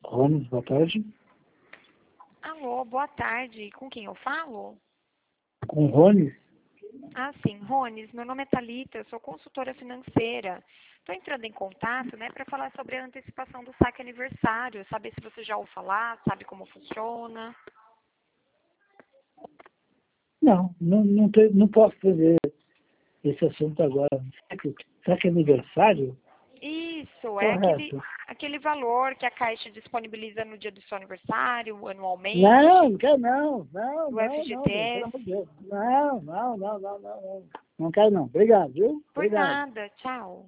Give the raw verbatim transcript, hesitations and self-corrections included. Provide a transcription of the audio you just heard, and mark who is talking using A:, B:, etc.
A: Rones, boa tarde.
B: Alô, boa tarde. Com quem eu falo?
A: Com Rones?
B: Ah, sim, Rones. Meu nome é Thalita, eu sou consultora financeira. Estou entrando em contato, né, para falar sobre a antecipação do saque aniversário, saber se você já ouviu falar, sabe como funciona.
A: Não, não, não, tem, não posso fazer esse assunto agora. Saque, saque aniversário?
B: Isso, é aquele,
A: Correto.
B: aquele valor que a Caixa disponibiliza no dia do seu aniversário,
A: Não,
B: anualmente,
A: não quero não. Não,
B: do
A: não, não, gente, pelo
B: F G T S.
A: amor de Deus. Não, não, não, não, não, não. Não quero não. Obrigado, viu?
B: Por
A: Obrigado.
B: nada, tchau.